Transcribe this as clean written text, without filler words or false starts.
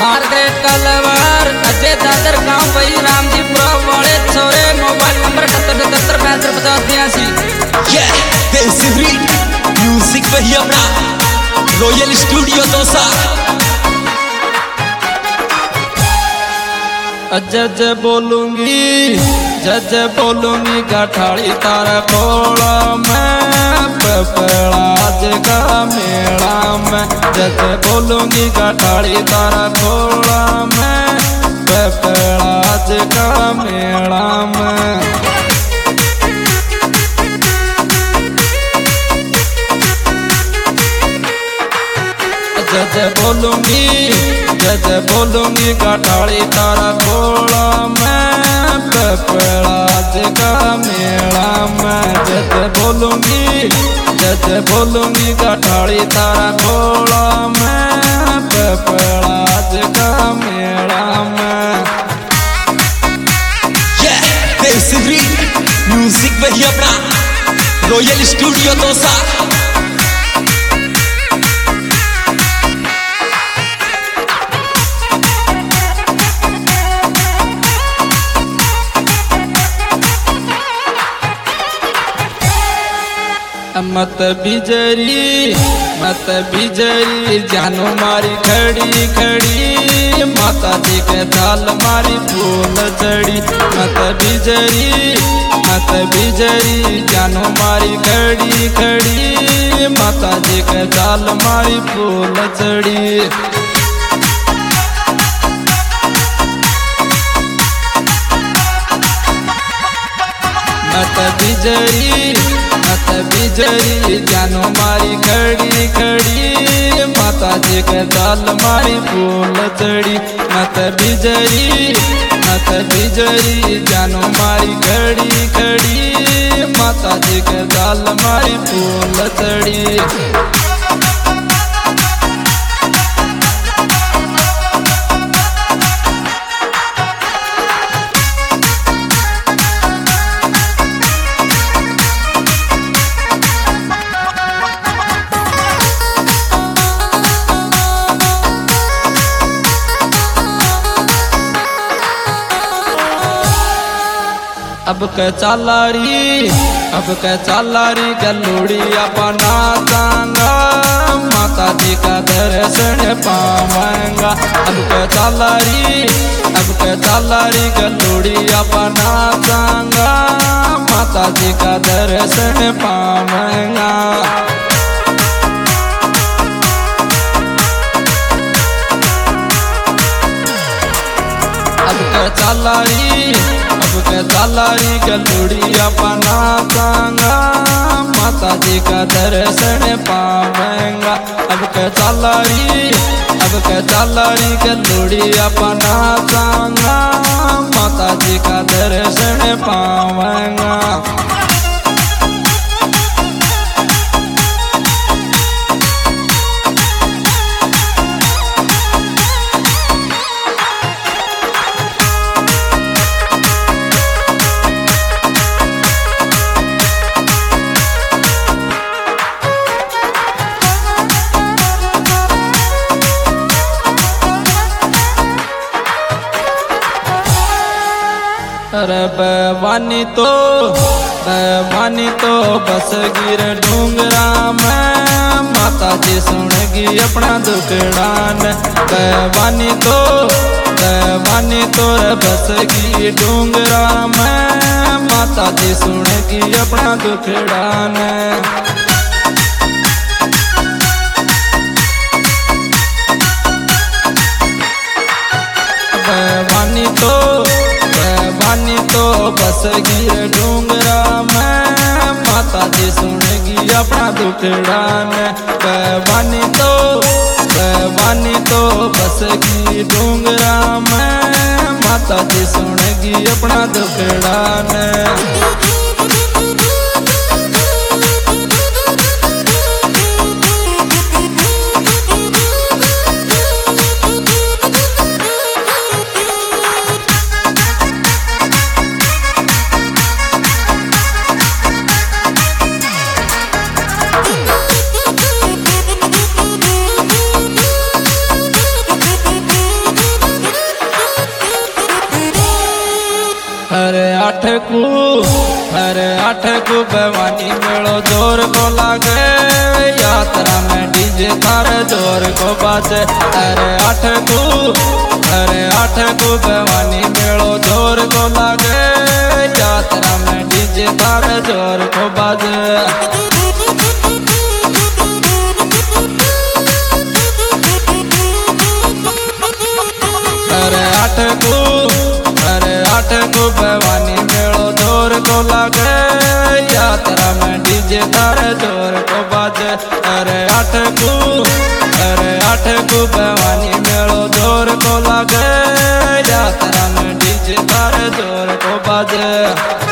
Margaret culvert Ajay दादर गांव वही रामजीपुरा वाले छोरे मोबाइल नंबर 7877 म्यूजिक वही अपना रॉयल स्टूडियो दोसा। जज बोलूंगी गठाड़ी तारा बोला मैं पपड़ा जगा मेला में। जज बोलूंगी गठाड़ी तारा बोला मैं पपड़ा जगा मेला में। जज बोलूंगी गठाड़ी तारा बोला मैं पपड़ा जगा मेला में। जज बोलूंगी गठाड़ी तारा बोला मैं पपड़ा जगा मेला में। म्यूजिक वही अपना रॉयल स्टूडियो दोसा। मत बिजरी जानो मारी खड़ी खड़ी माता जी के दाल मारी फूल चढ़ी। मत बिजरी जानो मारी खड़ी खड़ी माता जी के दाल मारी फूल चढ़ी। मत बिजरी जानो मारी खड़ी खड़ी माता जी के दाल मारी फूल चढ़ी। मत बिजरी जानो मारी खड़ी खड़ी माता जी के दाल मारी फूल चढ़ी। अब के चालारी गलोड़ी अपना चांगा माता जी का दर्शन पावांगा। अब के चालारी गलोड़ी अपना चांगा माता जी का दर्शन पावांगा। अब के चालारी गलोड़ी अपना चांगा माता जी का दर्शन पावेंगा। अब के चालारी गलोड़ी अपना चांगा माता जी का दर्शन पावेंगा। अरे बेवानी तो बस गिर ढूंगरा में माता जी सुनगी अपना दुखड़ान। बेवानी तो बस गी ढूंगरा में माता जी सुनगी अपना दुखड़ान। बेवानी तो बस गिर ढूंगरा में माता जी सुनगी अपना दुखड़ान। बेवानी तो बस गी ढूंगरा में माता जी सुनगी अपना दुखड़ान। आठ को भवानी मेलो जोर को लागे यात्रा में डीजे थारे जोर को बाजे अरे आठ को भवानी मेलो जोर को लागे यात्रा में डीजे थारे जोर को बाजे अरे आठ को भवानी मेलो जोर को लागे यात्रा में डीजे थारे जोर को बाजे अरे आठ को भवानी मेलो जोर को लागे यात्रा में डीजे थारे जोर को बाजे।